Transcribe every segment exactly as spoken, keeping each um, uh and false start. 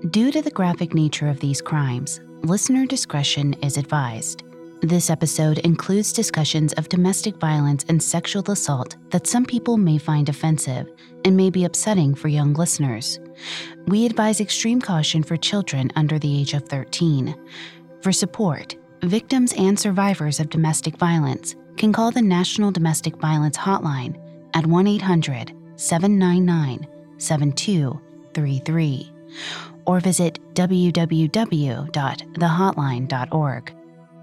Due to the graphic nature of these crimes, listener discretion is advised. This episode includes discussions of domestic violence and sexual assault that some people may find offensive and may be upsetting for young listeners. We advise extreme caution for children under the age of thirteen. For support, victims and survivors of domestic violence can call the National Domestic Violence Hotline at one eight hundred, seven nine nine, seven two three three or visit w w w dot the hotline dot org.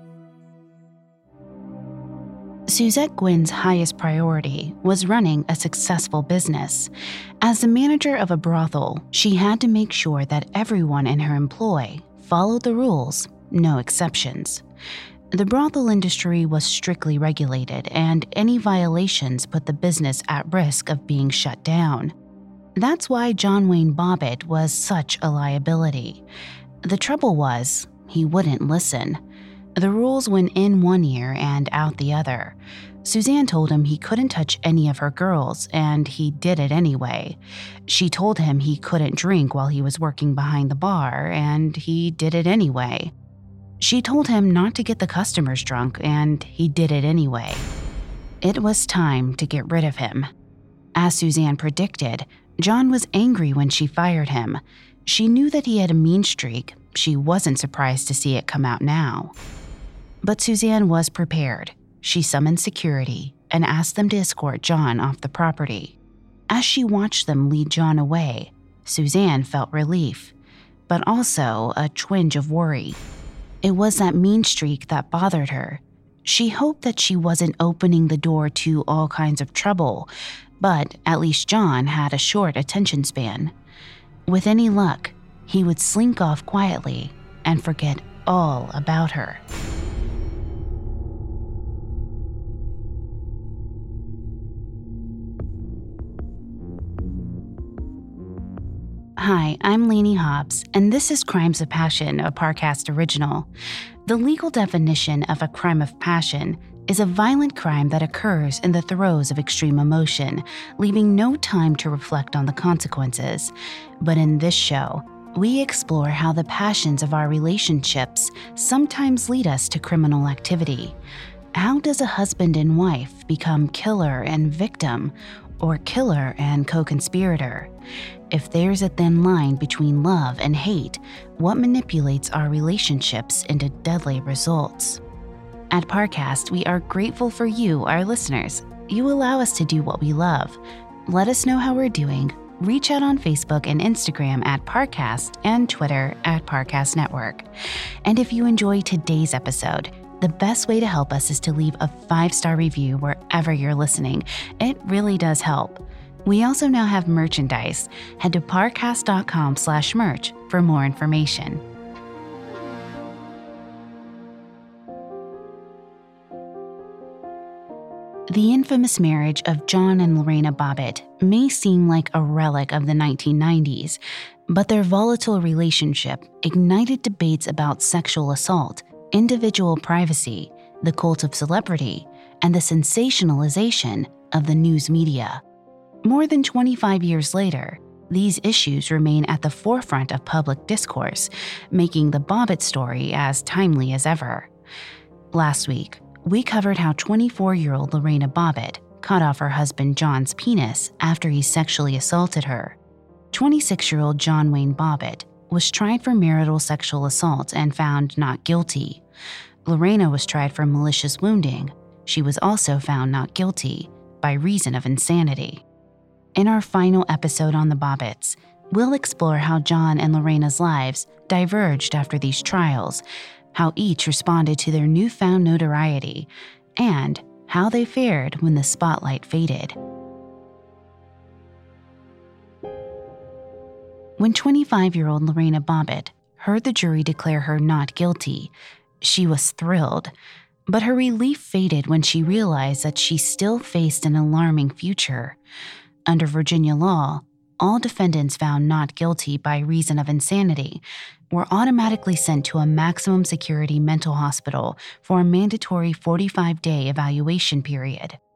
Suzette Gwynn's highest priority was running a successful business. As the manager of a brothel, she had to make sure that everyone in her employ followed the rules, no exceptions. The brothel industry was strictly regulated, and any violations put the business at risk of being shut down. That's why John Wayne Bobbitt was such a liability. The trouble was, he wouldn't listen. The rules went in one ear and out the other. Suzanne told him he couldn't touch any of her girls, and he did it anyway. She told him he couldn't drink while he was working behind the bar, and he did it anyway. She told him not to get the customers drunk, and he did it anyway. It was time to get rid of him. As Suzanne predicted, John was angry when she fired him. She knew that he had a mean streak. She wasn't surprised to see it come out now. But Suzanne was prepared. She summoned security and asked them to escort John off the property. As she watched them lead John away, Suzanne felt relief, but also a twinge of worry. It was that mean streak that bothered her. She hoped that she wasn't opening the door to all kinds of trouble, but at least John had a short attention span. With any luck, he would slink off quietly and forget all about her. Hi, I'm Lainey Hobbs, and this is Crimes of Passion, a Parcast original. The legal definition of a crime of passion is a violent crime that occurs in the throes of extreme emotion, leaving no time to reflect on the consequences. But in this show, we explore how the passions of our relationships sometimes lead us to criminal activity. How does a husband and wife become killer and victim, or killer and co-conspirator? If there's a thin line between love and hate, what manipulates our relationships into deadly results? At Parcast, we are grateful for you, our listeners. You allow us to do what we love. Let us know how we're doing. Reach out on Facebook and Instagram at Parcast and Twitter at Parcast Network. And if you enjoy today's episode, the best way to help us is to leave a five-star review wherever you're listening. It really does help. We also now have merchandise. Head to parcast.com slash merch for more information. The infamous marriage of John and Lorena Bobbitt may seem like a relic of the nineteen nineties, but their volatile relationship ignited debates about sexual assault, individual privacy, the cult of celebrity, and the sensationalization of the news media. More than twenty-five years later, these issues remain at the forefront of public discourse, making the Bobbitt story as timely as ever. Last week, we covered how twenty-four-year-old Lorena Bobbitt cut off her husband John's penis after he sexually assaulted her. twenty-six-year-old John Wayne Bobbitt was tried for marital sexual assault and found not guilty. Lorena was tried for malicious wounding. She was also found not guilty by reason of insanity. In our final episode on the Bobbitts, we'll explore how John and Lorena's lives diverged after these trials, how each responded to their newfound notoriety, and how they fared when the spotlight faded. When twenty-five-year-old Lorena Bobbitt heard the jury declare her not guilty, she was thrilled, but her relief faded when she realized that she still faced an alarming future. Under Virginia law, all defendants found not guilty by reason of insanity were automatically sent to a maximum security mental hospital for a mandatory forty-five day evaluation period.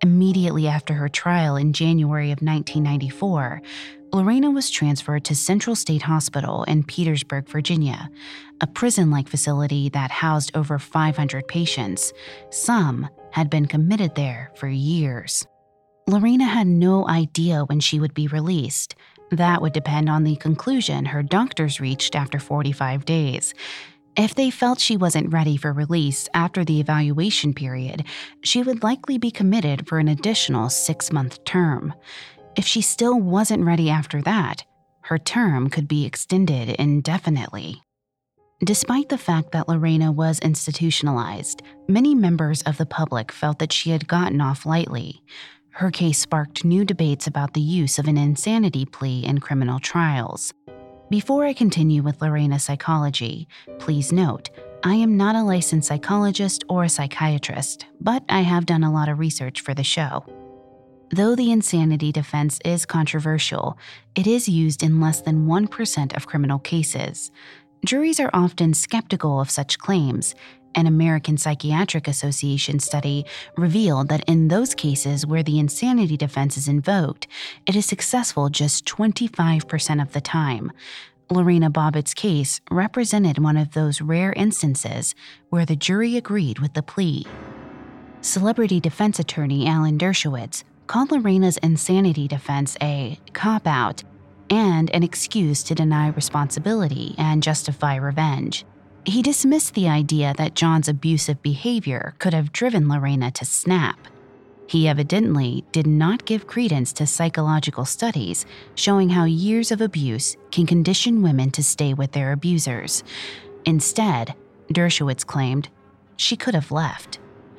Immediately after her trial in January of nineteen ninety-four, Lorena was transferred to Central State Hospital in Petersburg, Virginia, a prison-like facility that housed over five hundred patients. Some had been committed there for years. Lorena had no idea when she would be released. That would depend on the conclusion her doctors reached after forty-five days. If they felt she wasn't ready for release after the evaluation period, she would likely be committed for an additional six-month term. If she still wasn't ready after that, her term could be extended indefinitely. Despite the fact that Lorena was institutionalized, many members of the public felt that she had gotten off lightly. Her case sparked new debates about the use of an insanity plea in criminal trials. Before I continue with Lorena's psychology, please note, I am not a licensed psychologist or a psychiatrist, but I have done a lot of research for the show. Though the insanity defense is controversial, it is used in less than one percent of criminal cases. Juries are often skeptical of such claims. An American Psychiatric Association study revealed that in those cases where the insanity defense is invoked, it is successful just twenty-five percent of the time. Lorena Bobbitt's case represented one of those rare instances where the jury agreed with the plea. Celebrity defense attorney Alan Dershowitz called Lorena's insanity defense a cop-out and an excuse to deny responsibility and justify revenge. He dismissed the idea that John's abusive behavior could have driven Lorena to snap. He evidently did not give credence to psychological studies showing how years of abuse can condition women to stay with their abusers. Instead, Dershowitz claimed, she could have left.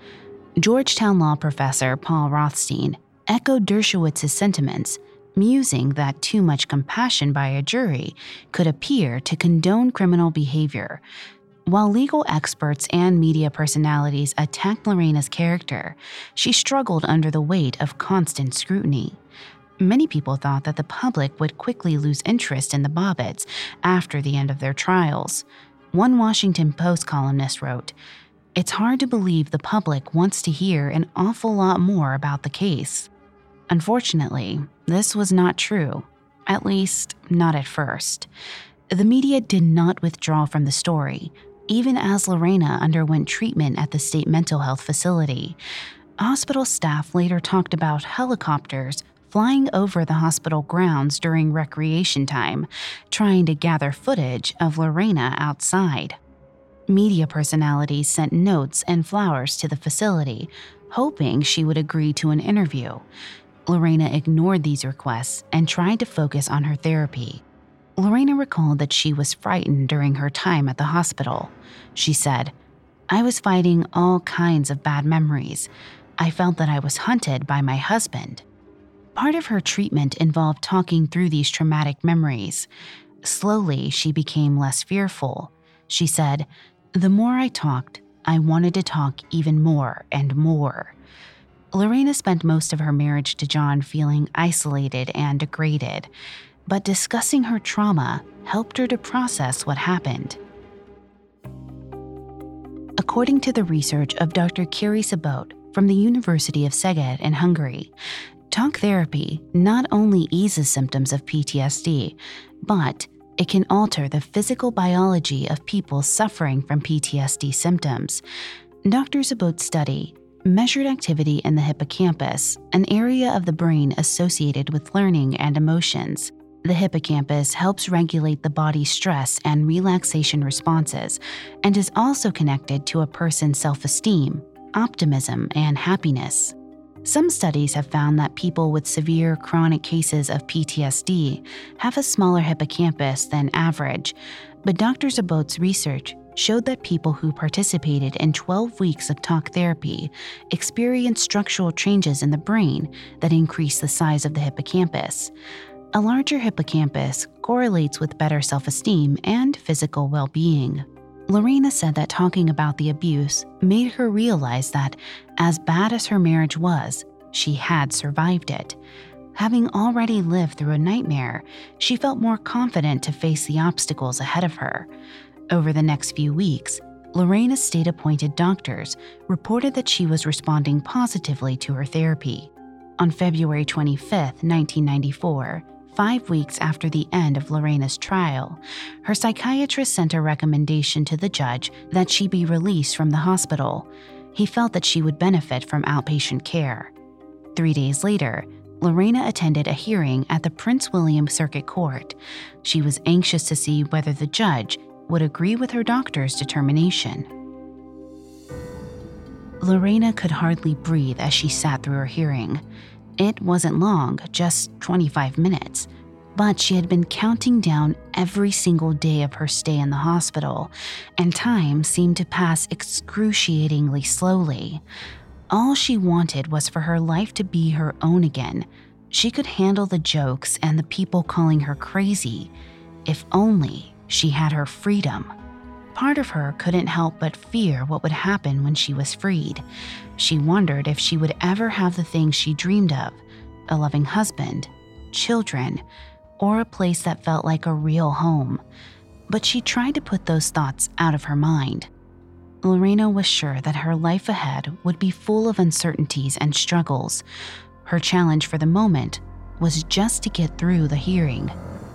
Georgetown law professor Paul Rothstein echoed Dershowitz's sentiments, musing that too much compassion by a jury could appear to condone criminal behavior. While legal experts and media personalities attacked Lorena's character, she struggled under the weight of constant scrutiny. Many people thought that the public would quickly lose interest in the Bobbitts after the end of their trials. One Washington Post columnist wrote, "It's hard to believe the public wants to hear an awful lot more about the case." Unfortunately, this was not true, at least not at first. The media did not withdraw from the story, even as Lorena underwent treatment at the state mental health facility. Hospital staff later talked about helicopters flying over the hospital grounds during recreation time, trying to gather footage of Lorena outside. Media personalities sent notes and flowers to the facility, hoping she would agree to an interview. Lorena ignored these requests and tried to focus on her therapy. Lorena recalled that she was frightened during her time at the hospital. She said, "I was fighting all kinds of bad memories. I felt that I was hunted by my husband." Part of her treatment involved talking through these traumatic memories. Slowly, she became less fearful. She said, "The more I talked, I wanted to talk even more and more." Lorena spent most of her marriage to John feeling isolated and degraded, but discussing her trauma helped her to process what happened. According to the research of Doctor Kiri Sabot from the University of Szeged in Hungary, talk therapy not only eases symptoms of P T S D, but it can alter the physical biology of people suffering from P T S D symptoms. Doctor Sabot's study measured activity in the hippocampus, an area of the brain associated with learning and emotions. The hippocampus helps regulate the body's stress and relaxation responses and is also connected to a person's self-esteem, optimism, and happiness. Some studies have found that people with severe chronic cases of P T S D have a smaller hippocampus than average, but Doctor Sabot's research showed that people who participated in twelve weeks of talk therapy experienced structural changes in the brain that increased the size of the hippocampus. A larger hippocampus correlates with better self-esteem and physical well-being. Lorena said that talking about the abuse made her realize that, as bad as her marriage was, she had survived it. Having already lived through a nightmare, she felt more confident to face the obstacles ahead of her. Over the next few weeks, Lorena's state-appointed doctors reported that she was responding positively to her therapy. On February twenty-fifth, nineteen ninety-four, five weeks after the end of Lorena's trial, her psychiatrist sent a recommendation to the judge that she be released from the hospital. He felt that she would benefit from outpatient care. Three days later, Lorena attended a hearing at the Prince William Circuit Court. She was anxious to see whether the judge would agree with her doctor's determination. Lorena could hardly breathe as she sat through her hearing. It wasn't long, just twenty-five minutes, but she had been counting down every single day of her stay in the hospital, and time seemed to pass excruciatingly slowly. All she wanted was for her life to be her own again. She could handle the jokes and the people calling her crazy. If only she had her freedom. Part of her couldn't help but fear what would happen when she was freed. She wondered if she would ever have the things she dreamed of, a loving husband, children, or a place that felt like a real home. But she tried to put those thoughts out of her mind. Lorena was sure that her life ahead would be full of uncertainties and struggles. Her challenge for the moment was just to get through the hearing.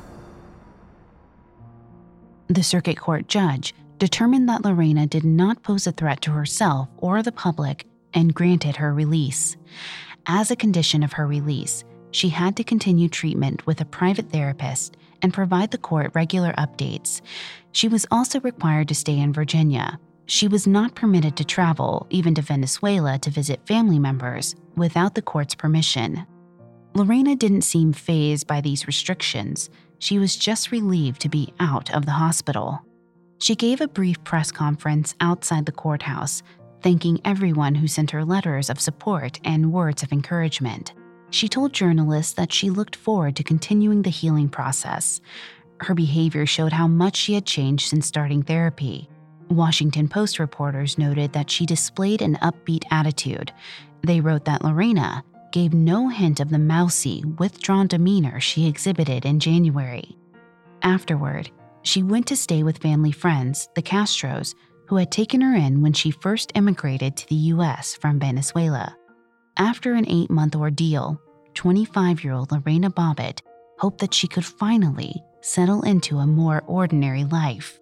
The circuit court judge determined that Lorena did not pose a threat to herself or the public and granted her release. As a condition of her release, she had to continue treatment with a private therapist and provide the court regular updates. She was also required to stay in Virginia. She was not permitted to travel, even to Venezuela, to visit family members without the court's permission. Lorena didn't seem fazed by these restrictions. She was just relieved to be out of the hospital. She gave a brief press conference outside the courthouse, thanking everyone who sent her letters of support and words of encouragement. She told journalists that she looked forward to continuing the healing process. Her behavior showed how much she had changed since starting therapy. Washington Post reporters noted that she displayed an upbeat attitude. They wrote that Lorena gave no hint of the mousy, withdrawn demeanor she exhibited in January. Afterward, she went to stay with family friends, the Castros, who had taken her in when she first immigrated to the U S from Venezuela. After an eight-month ordeal, twenty-five-year-old Lorena Bobbitt hoped that she could finally settle into a more ordinary life.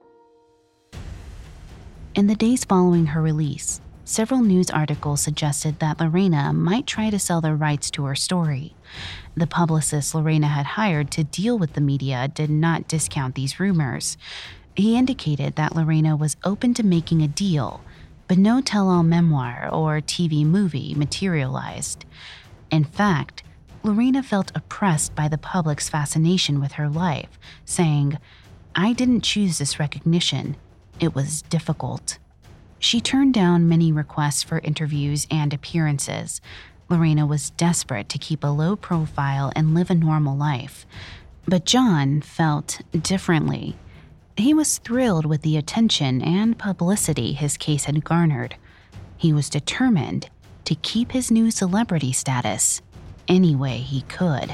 In the days following her release, several news articles suggested that Lorena might try to sell the rights to her story. The publicist Lorena had hired to deal with the media did not discount these rumors. He indicated that Lorena was open to making a deal, but no tell-all memoir or T V movie materialized. In fact, Lorena felt oppressed by the public's fascination with her life, saying, "I didn't choose this recognition. It was difficult." She turned down many requests for interviews and appearances. Lorena was desperate to keep a low profile and live a normal life. But John felt differently. He was thrilled with the attention and publicity his case had garnered. He was determined to keep his new celebrity status any way he could.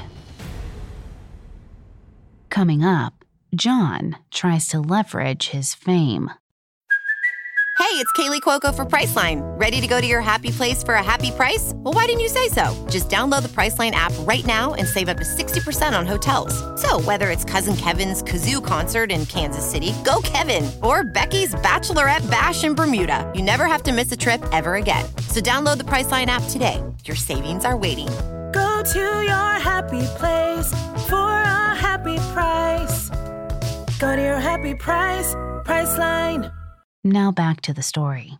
Coming up, John tries to leverage his fame. Hey, it's Kaylee Cuoco for Priceline. Ready to go to your happy place for a happy price? Well, why didn't you say so? Just download the Priceline app right now and save up to sixty percent on hotels. So whether it's Cousin Kevin's Kazoo Concert in Kansas City, go Kevin, or Becky's Bachelorette Bash in Bermuda, you never have to miss a trip ever again. So download the Priceline app today. Your savings are waiting. Go to your happy place for a happy price. Go to your happy price, Priceline. Now back to the story.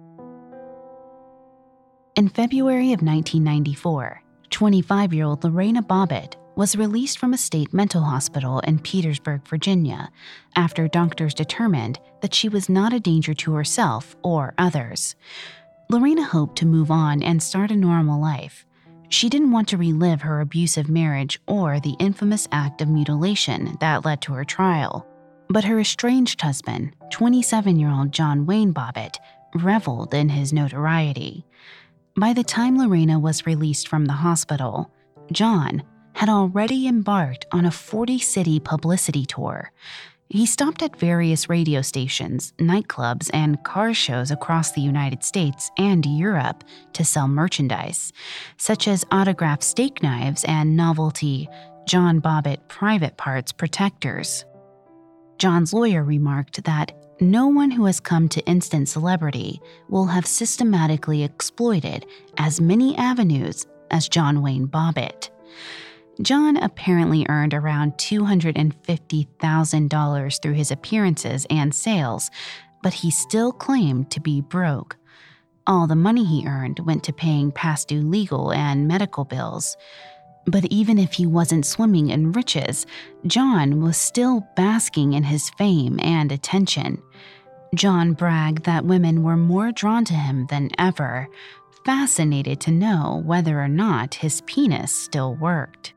In February of nineteen ninety-four, twenty-five-year-old Lorena Bobbitt was released from a state mental hospital in Petersburg, Virginia, after doctors determined that she was not a danger to herself or others. Lorena hoped to move on and start a normal life. She didn't want to relive her abusive marriage or the infamous act of mutilation that led to her trial. But her estranged husband, twenty-seven-year-old John Wayne Bobbitt, reveled in his notoriety. By the time Lorena was released from the hospital, John had already embarked on a forty-city publicity tour. He stopped at various radio stations, nightclubs, and car shows across the United States and Europe to sell merchandise, such as autographed steak knives and novelty John Bobbitt private parts protectors. John's lawyer remarked that no one who has come to instant celebrity will have systematically exploited as many avenues as John Wayne Bobbitt. John apparently earned around two hundred fifty thousand dollars through his appearances and sales, but he still claimed to be broke. All the money he earned went to paying past due legal and medical bills. But even if he wasn't swimming in riches, John was still basking in his fame and attention. John bragged that women were more drawn to him than ever, fascinated to know whether or not his penis still worked.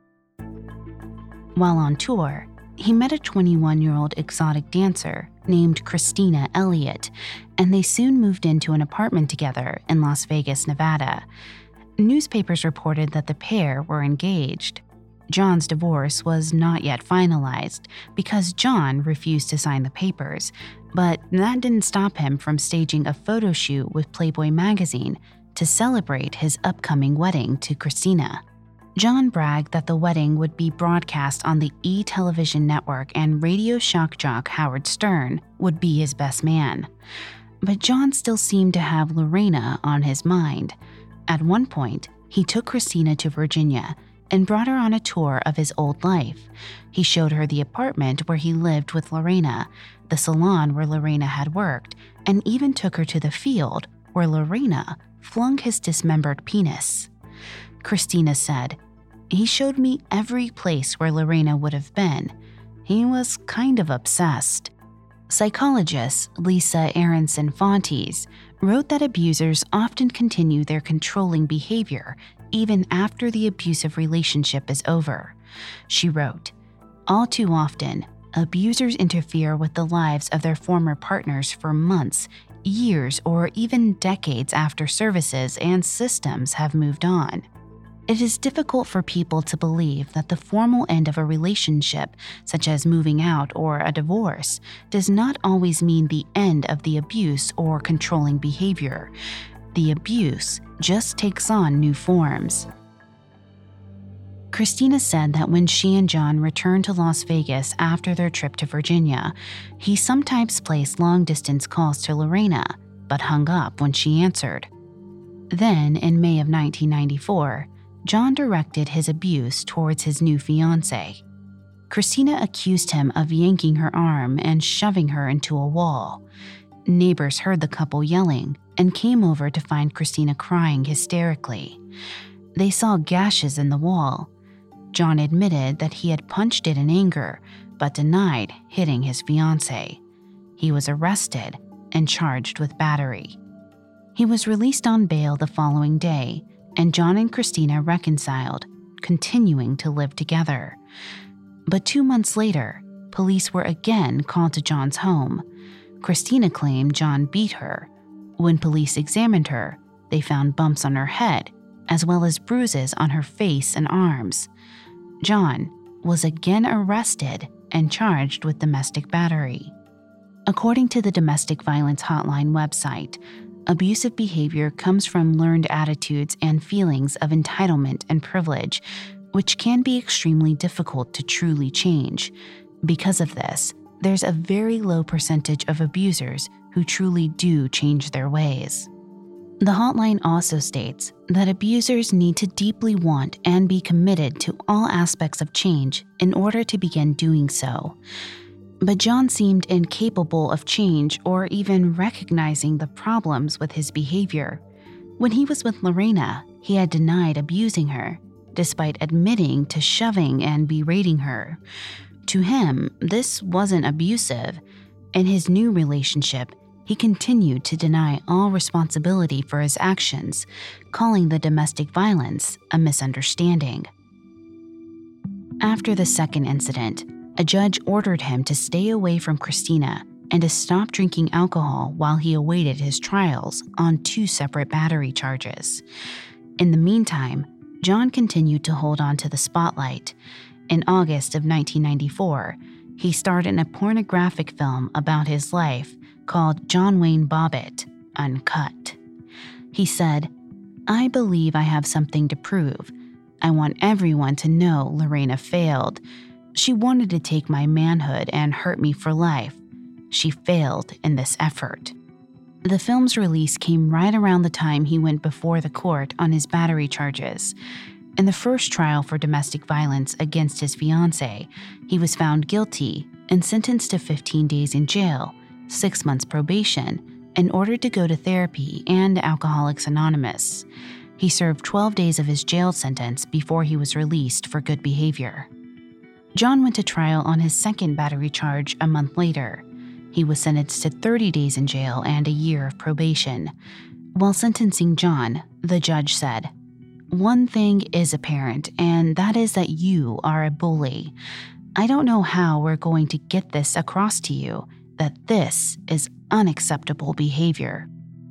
While on tour, he met a twenty-one-year-old exotic dancer named Christina Elliott, and they soon moved into an apartment together in Las Vegas, Nevada. Newspapers reported that the pair were engaged. John's divorce was not yet finalized because John refused to sign the papers, but that didn't stop him from staging a photo shoot with Playboy magazine to celebrate his upcoming wedding to Christina. John bragged that the wedding would be broadcast on the E! Television Network and radio shock jock Howard Stern would be his best man. But John still seemed to have Lorena on his mind. At one point, he took Christina to Virginia and brought her on a tour of his old life. He showed her the apartment where he lived with Lorena, the salon where Lorena had worked, and even took her to the field where Lorena flung his dismembered penis. Christina said, "He showed me every place where Lorena would have been. He was kind of obsessed." Psychologist Lisa Aronson Fontes wrote that abusers often continue their controlling behavior even after the abusive relationship is over. She wrote, "All too often, abusers interfere with the lives of their former partners for months, years, or even decades after services and systems have moved on. It is difficult for people to believe that the formal end of a relationship, such as moving out or a divorce, does not always mean the end of the abuse or controlling behavior. The abuse just takes on new forms." Christina said that when she and John returned to Las Vegas after their trip to Virginia, he sometimes placed long-distance calls to Lorena, but hung up when she answered. Then, in May of nineteen ninety-four, John directed his abuse towards his new fiancée. Christina accused him of yanking her arm and shoving her into a wall. Neighbors heard the couple yelling and came over to find Christina crying hysterically. They saw gashes in the wall. John admitted that he had punched it in anger, but denied hitting his fiancée. He was arrested and charged with battery. He was released on bail the following day, and John and Christina reconciled, continuing to live together. But two months later, police were again called to John's home. Christina claimed John beat her. When police examined her, they found bumps on her head, as well as bruises on her face and arms. John was again arrested and charged with domestic battery. According to the Domestic Violence Hotline website, abusive behavior comes from learned attitudes and feelings of entitlement and privilege, which can be extremely difficult to truly change. Because of this, there's a very low percentage of abusers who truly do change their ways. The hotline also states that abusers need to deeply want and be committed to all aspects of change in order to begin doing so. But John seemed incapable of change or even recognizing the problems with his behavior. When he was with Lorena, he had denied abusing her, despite admitting to shoving and berating her. To him, this wasn't abusive. In his new relationship, he continued to deny all responsibility for his actions, calling the domestic violence a misunderstanding. After the second incident, a judge ordered him to stay away from Christina and to stop drinking alcohol while he awaited his trials on two separate battery charges. In the meantime, John continued to hold on to the spotlight. In August of nineteen ninety-four, He starred in a pornographic film about his life called John Wayne Bobbitt, Uncut. He said, "I believe I have something to prove. I want everyone to know Lorena failed. She wanted to take my manhood and hurt me for life. She failed in this effort." The film's release came right around the time he went before the court on his battery charges. In the first trial for domestic violence against his fiancée, he was found guilty and sentenced to fifteen days in jail, six months probation, and ordered to go to therapy and Alcoholics Anonymous. He served twelve days of his jail sentence before he was released for good behavior. John went to trial on his second battery charge a month later. He was sentenced to thirty days in jail and a year of probation. While sentencing John, the judge said, "One thing is apparent, and that is that you are a bully. I don't know how we're going to get this across to you, that this is unacceptable behavior."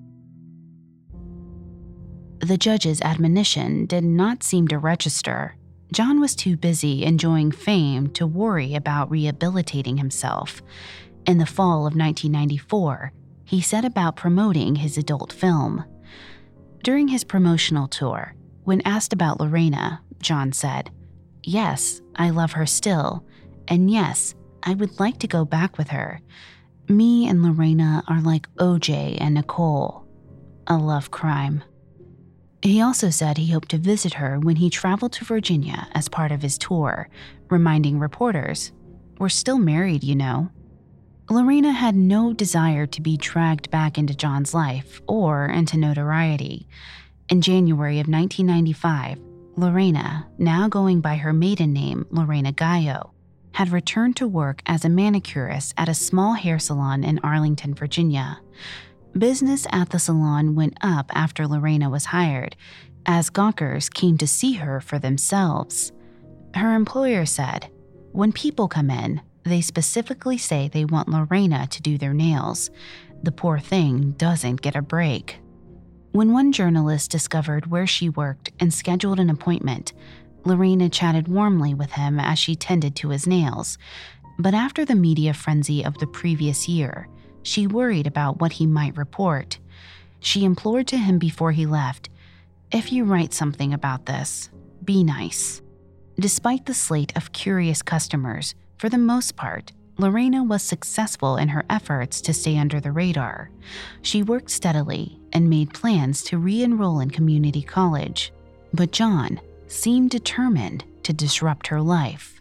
The judge's admonition did not seem to register. John was too busy enjoying fame to worry about rehabilitating himself. In the fall of nineteen ninety-four, he set about promoting his adult film. During his promotional tour, when asked about Lorena, John said, "Yes, I love her still, and yes, I would like to go back with her. Me and Lorena are like O J and Nicole, a love crime." He also said he hoped to visit her when he traveled to Virginia as part of his tour, reminding reporters, "We're still married, you know." Lorena had no desire to be dragged back into John's life or into notoriety. In January of nineteen ninety-five, Lorena, now going by her maiden name Lorena Gallo, had returned to work as a manicurist at a small hair salon in Arlington, Virginia. Business at the salon went up after Lorena was hired, as gawkers came to see her for themselves. Her employer said, "When people come in, they specifically say they want Lorena to do their nails. The poor thing doesn't get a break." When one journalist discovered where she worked and scheduled an appointment, Lorena chatted warmly with him as she tended to his nails. But after the media frenzy of the previous year, she worried about what he might report. She implored to him before he left, "If you write something about this, be nice." Despite the slate of curious customers, for the most part, Lorena was successful in her efforts to stay under the radar. She worked steadily and made plans to re-enroll in community college, but John seemed determined to disrupt her life.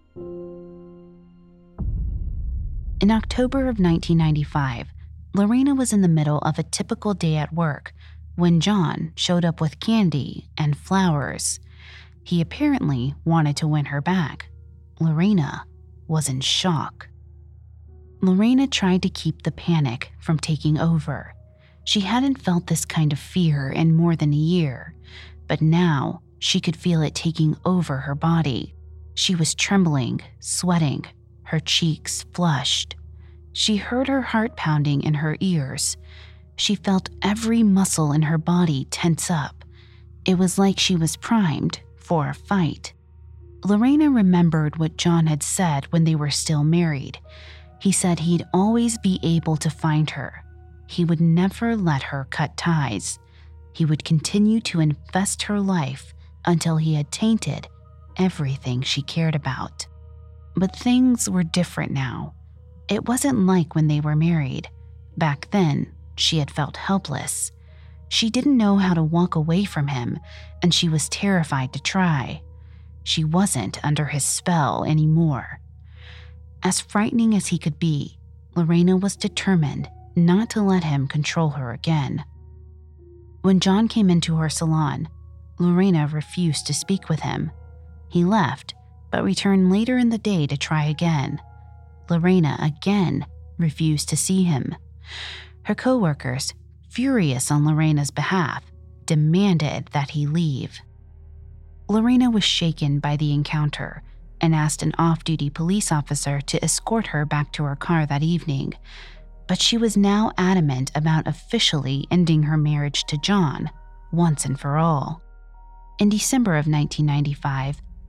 In October of nineteen ninety-five, Lorena was in the middle of a typical day at work when John showed up with candy and flowers. He apparently wanted to win her back. Lorena was in shock. Lorena tried to keep the panic from taking over. She hadn't felt this kind of fear in more than a year, but now she could feel it taking over her body. She was trembling, sweating, her cheeks flushed. She heard her heart pounding in her ears. She felt every muscle in her body tense up. It was like she was primed for a fight. Lorena remembered what John had said when they were still married. He said he'd always be able to find her. He would never let her cut ties. He would continue to infest her life until he had tainted everything she cared about. But things were different now. It wasn't like when they were married. Back then, she had felt helpless. She didn't know how to walk away from him, and she was terrified to try. She wasn't under his spell anymore. As frightening as he could be, Lorena was determined not to let him control her again. When John came into her salon, Lorena refused to speak with him. He left, but returned later in the day to try again. Lorena again refused to see him. Her coworkers, furious on Lorena's behalf, demanded that he leave. Lorena was shaken by the encounter and asked an off-duty police officer to escort her back to her car that evening, but she was now adamant about officially ending her marriage to John once and for all. In December of nineteen ninety-five,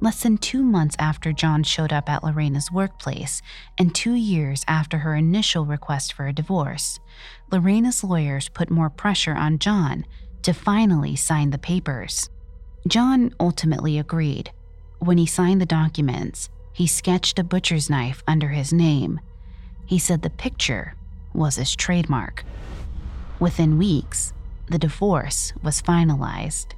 Less than two months after John showed up at Lorena's workplace, and two years after her initial request for a divorce, Lorena's lawyers put more pressure on John to finally sign the papers. John ultimately agreed. When he signed the documents, he sketched a butcher's knife under his name. He said the picture was his trademark. Within weeks, the divorce was finalized.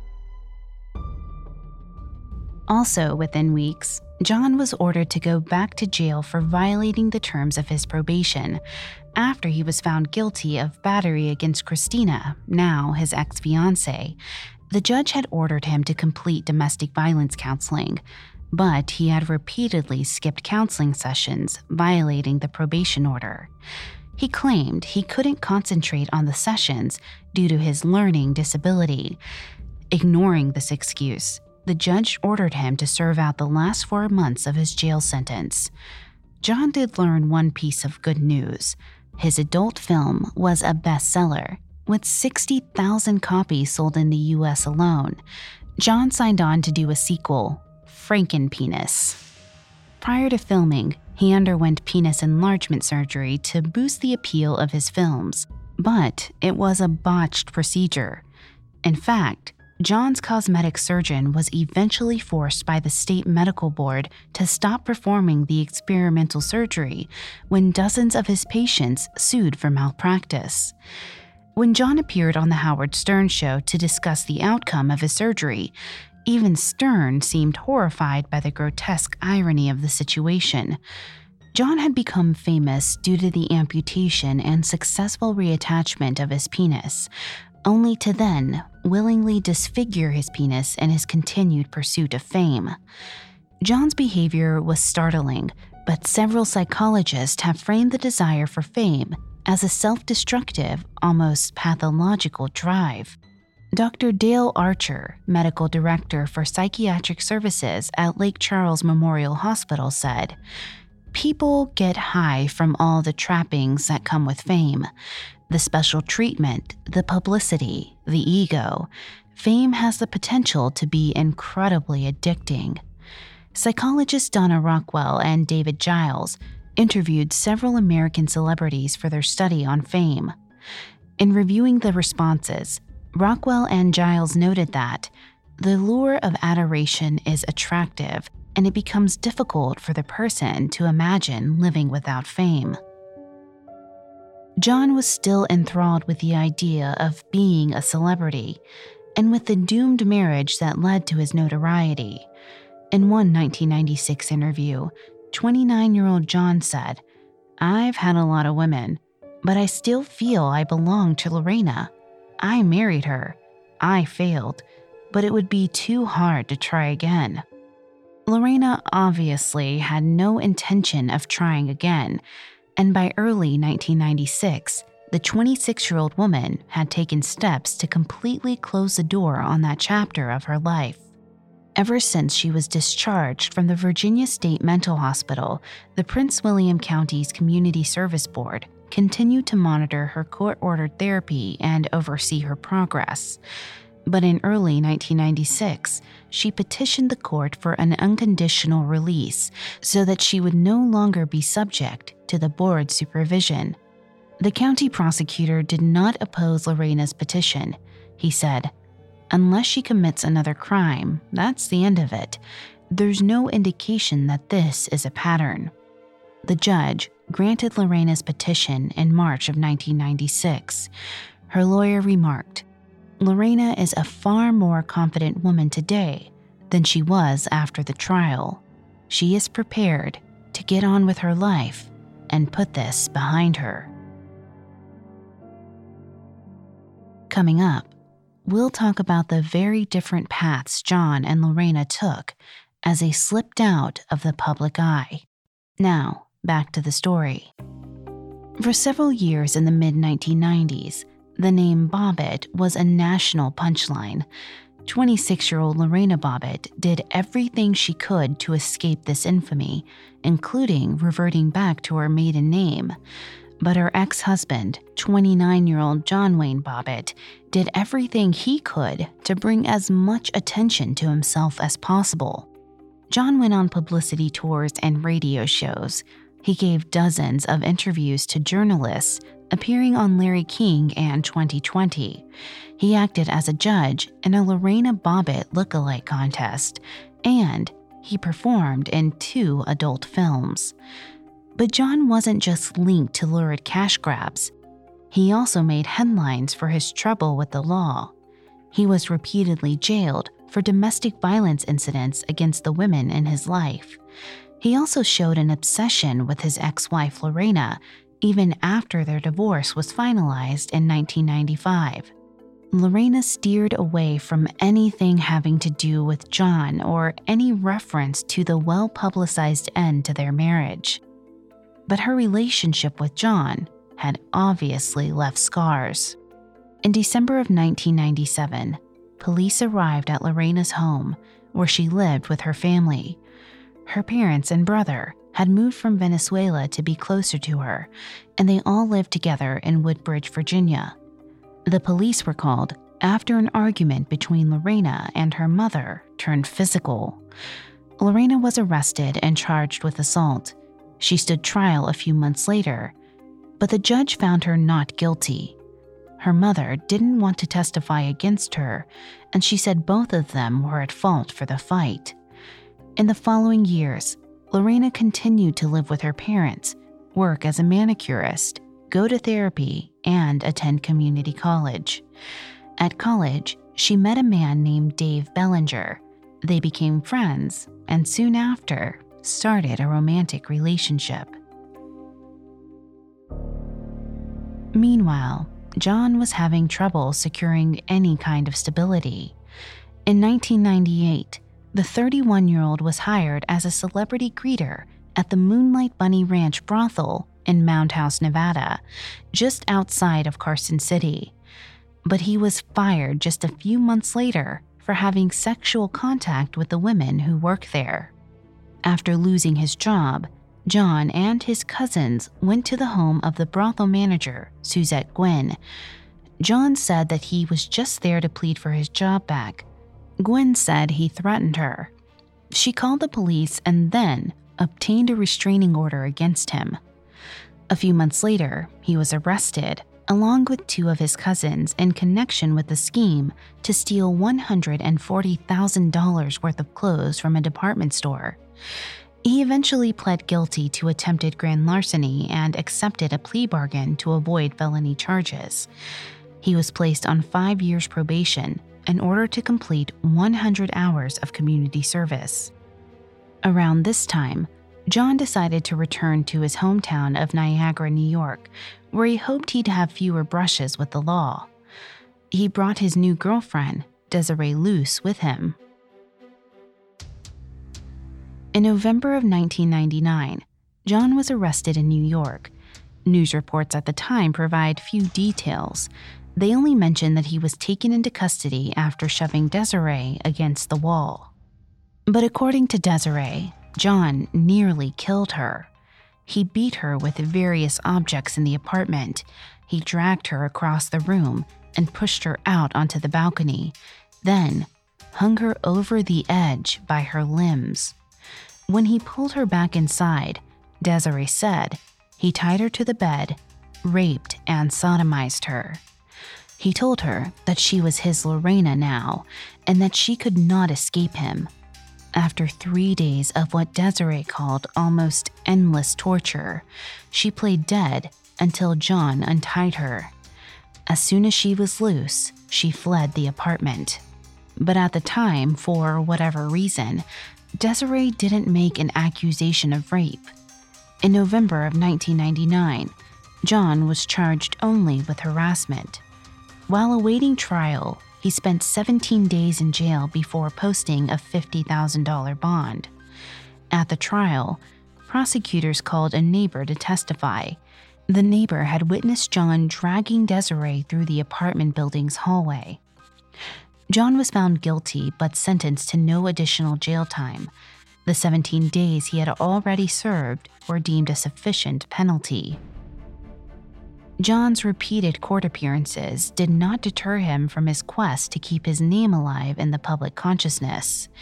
Also within weeks, John was ordered to go back to jail for violating the terms of his probation after he was found guilty of battery against Christina, now his ex-fiancée. The judge had ordered him to complete domestic violence counseling, but he had repeatedly skipped counseling sessions, violating the probation order. He claimed he couldn't concentrate on the sessions due to his learning disability. Ignoring this excuse, the judge ordered him to serve out the last four months of his jail sentence. John did learn one piece of good news. His adult film was a bestseller, with sixty thousand copies sold in the U S alone. John signed on to do a sequel, Frankenpenis. Prior to filming, he underwent penis enlargement surgery to boost the appeal of his films, but it was a botched procedure. In fact, John's cosmetic surgeon was eventually forced by the state medical board to stop performing the experimental surgery when dozens of his patients sued for malpractice. When John appeared on The Howard Stern Show to discuss the outcome of his surgery, even Stern seemed horrified by the grotesque irony of the situation. John had become famous due to the amputation and successful reattachment of his penis, only to then willingly disfigure his penis in his continued pursuit of fame. John's behavior was startling, but several psychologists have framed the desire for fame as a self-destructive, almost pathological drive. Doctor Dale Archer, medical director for psychiatric services at Lake Charles Memorial Hospital, said, "People get high from all the trappings that come with fame. The special treatment, the publicity, the ego. Fame has the potential to be incredibly addicting." Psychologists Donna Rockwell and David Giles interviewed several American celebrities for their study on fame. In reviewing the responses, Rockwell and Giles noted that the lure of adoration is attractive, and it becomes difficult for the person to imagine living without fame. John was still enthralled with the idea of being a celebrity, and with the doomed marriage that led to his notoriety. In one nineteen ninety-six interview, twenty-nine-year-old John said, "I've had a lot of women, but I still feel I belong to Lorena. I married her. I failed, but it would be too hard to try again." Lorena obviously had no intention of trying again, and by early nineteen ninety-six, the twenty-six-year-old woman had taken steps to completely close the door on that chapter of her life. Ever since she was discharged from the Virginia State Mental Hospital, the Prince William County's Community Service Board continued to monitor her court-ordered therapy and oversee her progress. But in early nineteen ninety-six, she petitioned the court for an unconditional release so that she would no longer be subject to the board's supervision. The county prosecutor did not oppose Lorena's petition. He said, "Unless she commits another crime, that's the end of it. There's no indication that this is a pattern." The judge granted Lorena's petition in March of nineteen ninety-six. Her lawyer remarked, "Lorena is a far more confident woman today than she was after the trial. She is prepared to get on with her life and put this behind her." Coming up, we'll talk about the very different paths John and Lorena took as they slipped out of the public eye. Now, back to the story. For several years in the mid nineteen nineties, the name Bobbitt was a national punchline. twenty-six-year-old Lorena Bobbitt did everything she could to escape this infamy, including reverting back to her maiden name. But her ex-husband, twenty-nine-year-old John Wayne Bobbitt, did everything he could to bring as much attention to himself as possible. John went on publicity tours and radio shows. He gave dozens of interviews to journalists, appearing on Larry King and twenty twenty. He acted as a judge in a Lorena Bobbitt lookalike contest, and he performed in two adult films. But John wasn't just linked to lurid cash grabs. He also made headlines for his trouble with the law. He was repeatedly jailed for domestic violence incidents against the women in his life. He also showed an obsession with his ex-wife Lorena, even after their divorce was finalized in nineteen ninety-five. Lorena steered away from anything having to do with John or any reference to the well-publicized end to their marriage. But her relationship with John had obviously left scars. In December of nineteen ninety-seven, police arrived at Lorena's home, where she lived with her family. Her parents and brother had moved from Venezuela to be closer to her, and they all lived together in Woodbridge, Virginia. The police were called after an argument between Lorena and her mother turned physical. Lorena was arrested and charged with assault. She stood trial a few months later, but the judge found her not guilty. Her mother didn't want to testify against her, and she said both of them were at fault for the fight. In the following years, Lorena continued to live with her parents, work as a manicurist, go to therapy, and attend community college. At college, she met a man named Dave Bellinger. They became friends, and soon after, started a romantic relationship. Meanwhile, John was having trouble securing any kind of stability. In nineteen ninety-eight, the thirty-one-year-old was hired as a celebrity greeter at the Moonlight Bunny Ranch brothel in Mound House, Nevada, just outside of Carson City. But he was fired just a few months later for having sexual contact with the women who work there. After losing his job, John and his cousins went to the home of the brothel manager, Suzette Gwynn. John said that he was just there to plead for his job back. Gwynn said he threatened her. She called the police and then obtained a restraining order against him. A few months later, he was arrested, along with two of his cousins, in connection with the scheme to steal one hundred forty thousand dollars worth of clothes from a department store. He eventually pled guilty to attempted grand larceny and accepted a plea bargain to avoid felony charges. He was placed on five years probation in order to complete one hundred hours of community service. Around this time, John decided to return to his hometown of Niagara, New York, where he hoped he'd have fewer brushes with the law. He brought his new girlfriend, Desiree Luce, with him. In November of nineteen ninety-nine, John was arrested in New York. News reports at the time provide few details. They only mention that he was taken into custody after shoving Desiree against the wall. But according to Desiree, John nearly killed her. He beat her with various objects in the apartment. He dragged her across the room and pushed her out onto the balcony, then hung her over the edge by her limbs. When he pulled her back inside, Desiree said he tied her to the bed, raped and sodomized her. He told her that she was his Lorena now and that she could not escape him. After three days of what Desiree called almost endless torture, she played dead until John untied her. As soon as she was loose, she fled the apartment. But at the time, for whatever reason, Desiree didn't make an accusation of rape. In November of nineteen ninety-nine, John was charged only with harassment. While awaiting trial, he spent seventeen days in jail before posting a fifty thousand dollars bond. At the trial, prosecutors called a neighbor to testify. The neighbor had witnessed John dragging Desiree through the apartment building's hallway. John was found guilty but sentenced to no additional jail time. The seventeen days he had already served were deemed a sufficient penalty. John's repeated court appearances did not deter him from his quest to keep his name alive in the public consciousness.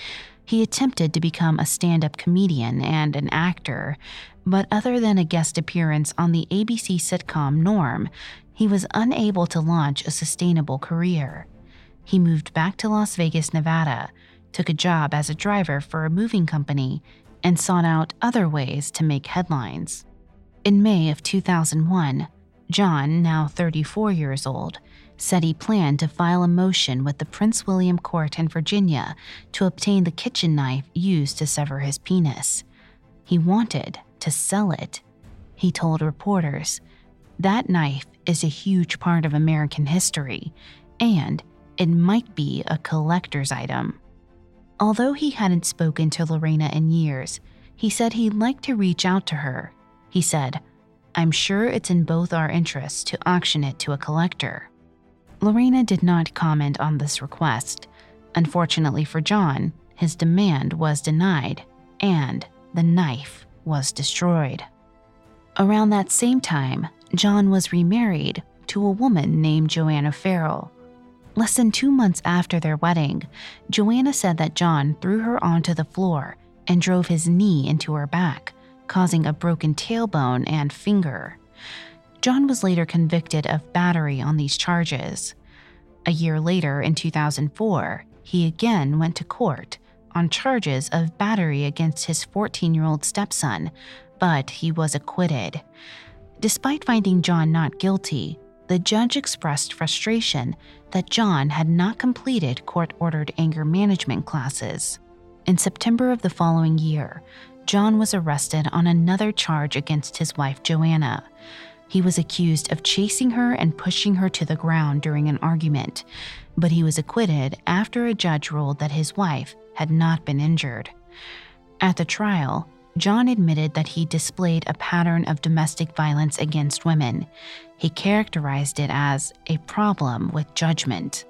He attempted to become a stand-up comedian and an actor, but other than a guest appearance on the A B C sitcom Norm, he was unable to launch a sustainable career. He moved back to Las Vegas, Nevada, took a job as a driver for a moving company, and sought out other ways to make headlines. In May of two thousand one, John, now thirty-four years old, said he planned to file a motion with the Prince William Court in Virginia to obtain the kitchen knife used to sever his penis. He wanted to sell it. He told reporters, "That knife is a huge part of American history, and it might be a collector's item." Although he hadn't spoken to Lorena in years, he said he'd like to reach out to her. He said, "I'm sure it's in both our interests to auction it to a collector." Lorena did not comment on this request. Unfortunately for John, his demand was denied, and the knife was destroyed. Around that same time, John was remarried to a woman named Joanna Farrell. Less than two months after their wedding, Joanna said that John threw her onto the floor and drove his knee into her back, causing a broken tailbone and finger. John was later convicted of battery on these charges. A year later, in two thousand four, he again went to court on charges of battery against his fourteen-year-old stepson, but he was acquitted. Despite finding John not guilty, the judge expressed frustration that John had not completed court-ordered anger management classes. In September of the following year, John was arrested on another charge against his wife, Joanna. He was accused of chasing her and pushing her to the ground during an argument, but he was acquitted after a judge ruled that his wife had not been injured. At the trial, John admitted that he displayed a pattern of domestic violence against women. He characterized it as a problem with judgment.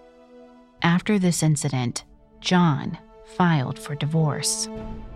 After this incident, John filed for divorce.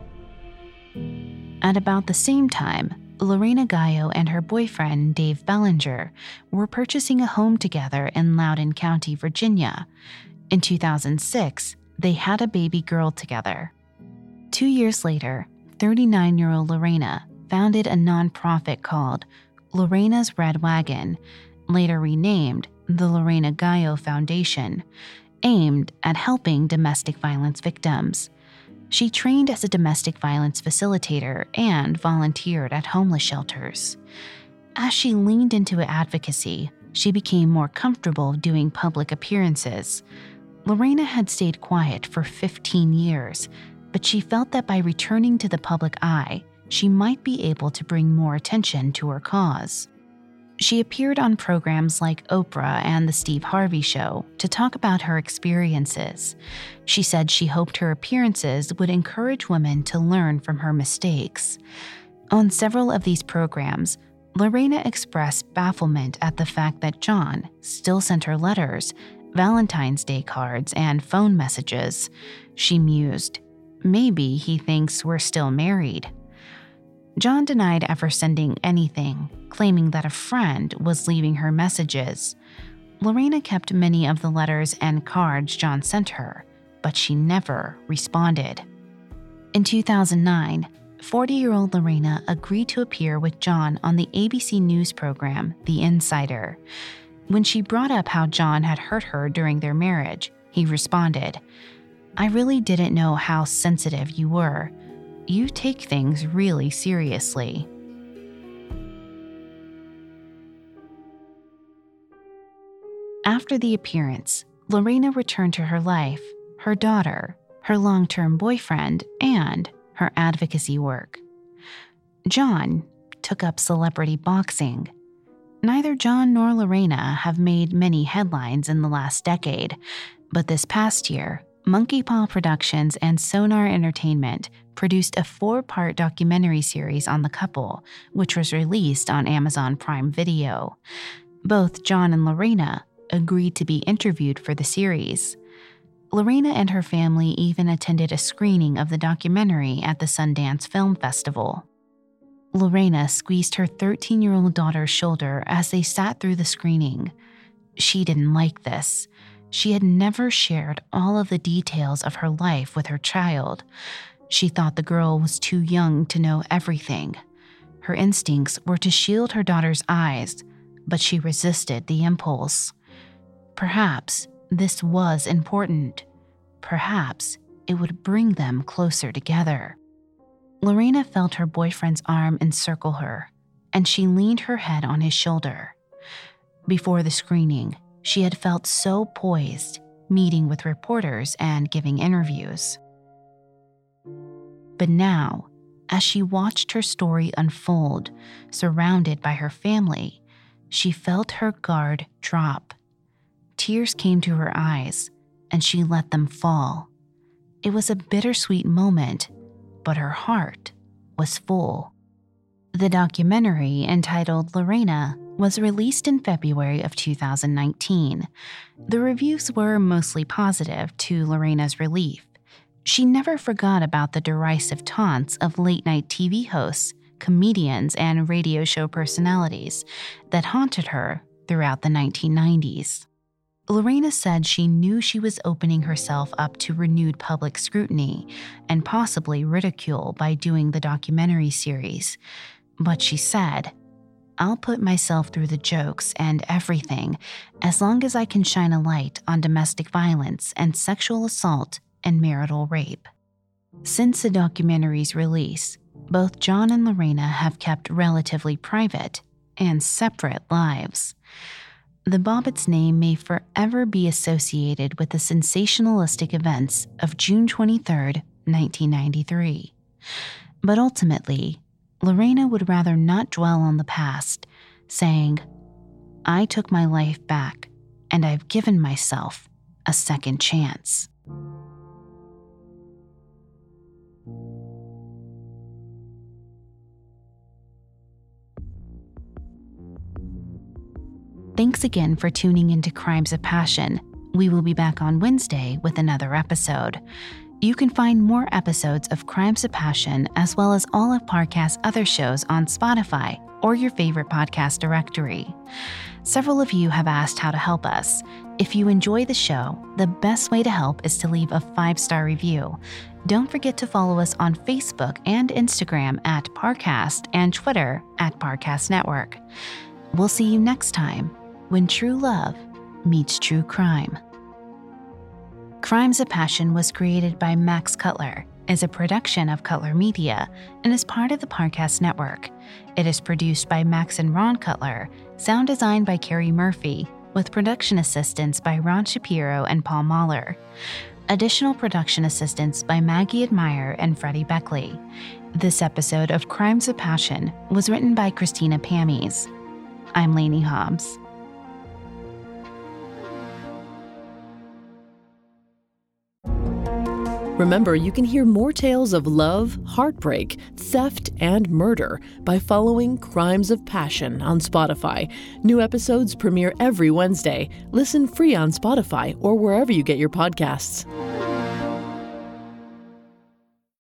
At about the same time, Lorena Gallo and her boyfriend, Dave Bellinger, were purchasing a home together in Loudoun County, Virginia. In two thousand six, they had a baby girl together. Two years later, thirty-nine-year-old Lorena founded a nonprofit called Lorena's Red Wagon, later renamed the Lorena Gallo Foundation, aimed at helping domestic violence victims. She trained as a domestic violence facilitator and volunteered at homeless shelters. As she leaned into advocacy, she became more comfortable doing public appearances. Lorena had stayed quiet for fifteen years, but she felt that by returning to the public eye, she might be able to bring more attention to her cause. She appeared on programs like Oprah and The Steve Harvey Show to talk about her experiences. She said she hoped her appearances would encourage women to learn from her mistakes. On several of these programs, Lorena expressed bafflement at the fact that John still sent her letters, Valentine's Day cards, and phone messages. She mused, "Maybe he thinks we're still married." John denied ever sending anything, claiming that a friend was leaving her messages. Lorena kept many of the letters and cards John sent her, but she never responded. In two thousand nine, forty-year-old Lorena agreed to appear with John on the A B C News program, The Insider. When she brought up how John had hurt her during their marriage, he responded, "I really didn't know how sensitive you were. You take things really seriously." After the appearance, Lorena returned to her life, her daughter, her long-term boyfriend, and her advocacy work. John took up celebrity boxing. Neither John nor Lorena have made many headlines in the last decade, but this past year, Monkey Paw Productions and Sonar Entertainment produced a four-part documentary series on the couple, which was released on Amazon Prime Video. Both John and Lorena agreed to be interviewed for the series. Lorena and her family even attended a screening of the documentary at the Sundance Film Festival. Lorena squeezed her thirteen-year-old daughter's shoulder as they sat through the screening. She didn't like this. she had never shared all of the details of her life with her child. She thought the girl was too young to know everything. Her instincts were to shield her daughter's eyes, but she resisted the impulse. Perhaps this was important. Perhaps it would bring them closer together. Lorena felt her boyfriend's arm encircle her, and she leaned her head on his shoulder. Before the screening, she had felt so poised, meeting with reporters and giving interviews. But now, as she watched her story unfold, surrounded by her family, she felt her guard drop. Tears came to her eyes, and she let them fall. It was a bittersweet moment, but her heart was full. The documentary, entitled Lorena, was released in February of two thousand nineteen. The reviews were mostly positive, to Lorena's relief. She never forgot about the derisive taunts of late-night T V hosts, comedians, and radio show personalities that haunted her throughout the nineteen nineties. Lorena said she knew she was opening herself up to renewed public scrutiny and possibly ridicule by doing the documentary series. But she said, "I'll put myself through the jokes and everything as long as I can shine a light on domestic violence and sexual assault and marital rape." Since the documentary's release, both John and Lorena have kept relatively private and separate lives. The Bobbitts' name may forever be associated with the sensationalistic events of June twenty-third, nineteen ninety-three. But ultimately, Lorena would rather not dwell on the past, saying, "I took my life back, and I've given myself a second chance." Thanks again for tuning into Crimes of Passion. We will be back on Wednesday with another episode. You can find more episodes of Crimes of Passion as well as all of Parcast's other shows on Spotify or your favorite podcast directory. Several of you have asked how to help us. If you enjoy the show, the best way to help is to leave a five-star review. Don't forget to follow us on Facebook and Instagram at Parcast and Twitter at Parcast Network. We'll see you next time when true love meets true crime. Crimes of Passion was created by Max Cutler, is a production of Cutler Media, and is part of the Parcast Network. It is produced by Max and Ron Cutler, sound designed by Carrie Murphy, with production assistance by Ron Shapiro and Paul Mahler. Additional production assistance by Maggie Admire and Freddie Beckley. This episode of Crimes of Passion was written by Christina Pammies. I'm Lainey Hobbs. Remember, you can hear more tales of love, heartbreak, theft, and murder by following Crimes of Passion on Spotify. New episodes premiere every Wednesday. Listen free on Spotify or wherever you get your podcasts.